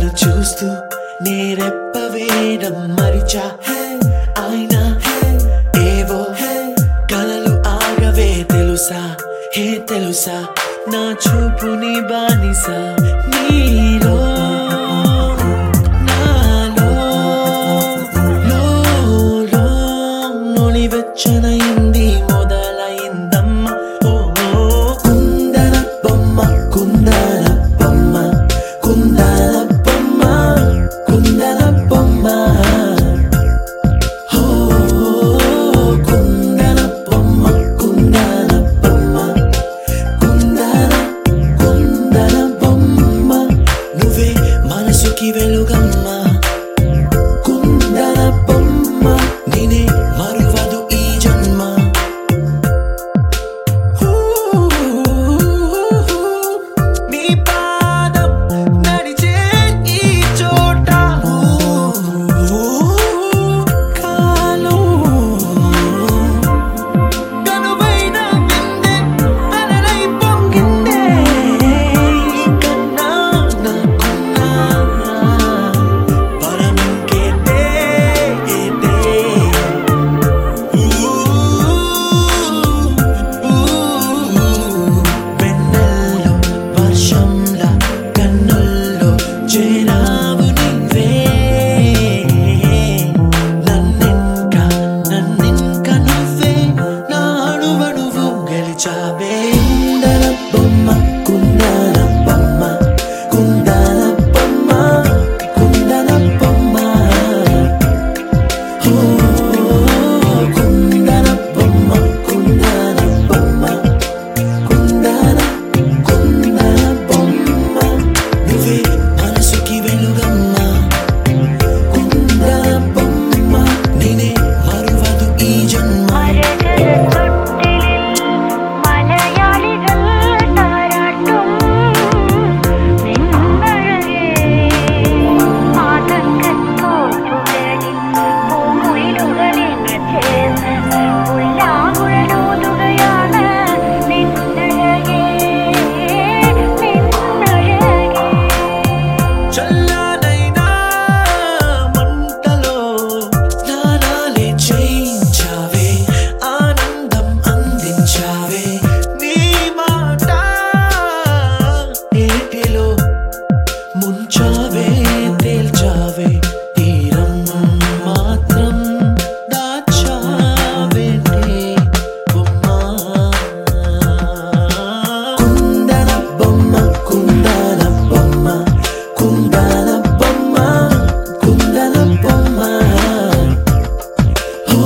నిన్ను చూస్తూ నేరెప్పవేయడం మరిచా అయినా ఏవో కలలు ఆగవే తెలుసా తెలుసా నా చూపు నీ బానిసా నీలో నాలో లో వెచ్చనైంది మొదలైందమ్మ ఓ కుందన బొమ్మ కుందన బొమ్మ కుందన బొమ్మ కుందన బొమ్మ ఓ కుందన బొమ్మ కుందన బొమ్మ కుందన బొమ్మ నువ్వే మనసుకి వెలుగమ్మ కుందన బొమ్మ నేనే మరువదు ఈ జన్మ నీ పాదం నడిచే ఈ చోట కాలం కనువైన విందే అలలై పొంగిందే కన్నా నాకున్నా పరమింకేదే వెన్నెల్లో వర్షంలా కన్నుల్లో చేరావు నువ్వే నన్నింక నువ్వే నా అణువణువు గెలిచావే కుందన బొమ్మ కుందన బొమ్మ కుందన బొమ్మ కుందన బొమ్మ ఓ కుందన బొమ్మ కుందన బొమ్మ కుందన బొమ్మ నువ్వే మనసుకి వెలుగమ్మ కుందన బొమ్మ నేనే మరువదు ఈ జన్మ చల్లనైనా మంటలో స్నానాలే చేయించావే ఆనందం అందించావే నీ మాట ఏటిలో ముంచావే తేల్చావే తీరం మాత్రం దాచావేంటే బొమ్మ కుందన బొమ్మ కుందన బొమ్మ కుందన బొమ్మ కుందన బొమ్మ ఓ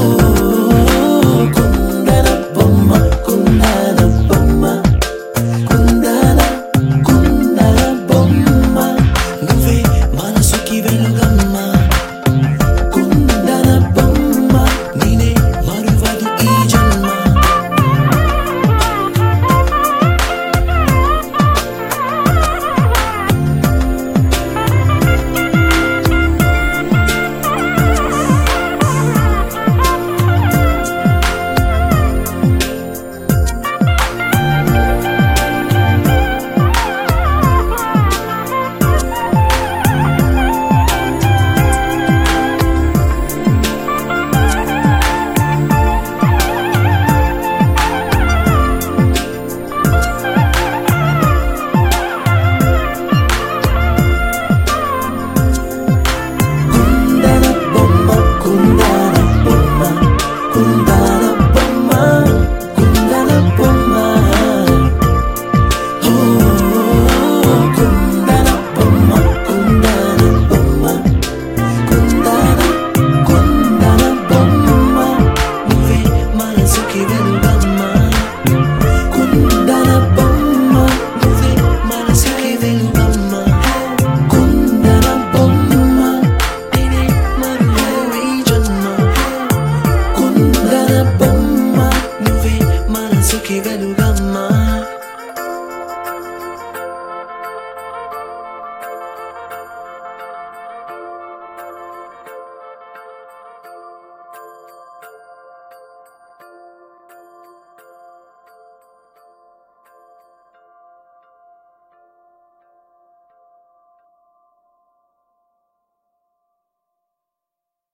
కుందన బొమ్మ కుందన బొమ్మ కుందన బొమ్మ నువ్వే మనసుకి వెలుగమ్మ కుందన బొమ్మ నేనే మరువదు ఈ జన్మ కుందన బొమ్మ కుందన బొమ్మ కుందన బొమ్మ కుందన బొమ్మ ఓ కుందన బొమ్మ కుందన బొమ్మ కుందన బొమ్మ నువ్వే మనసుకి వెలుగమ్మ కుందన బొమ్మ నువ్వే మనసుకి వెలుగమ్మ కుందన బొమ్మ నేనే మరువదు ఈ జన్మ కుందన బొమ్మ నువ్వే మనసుకి వెలుగమ్మ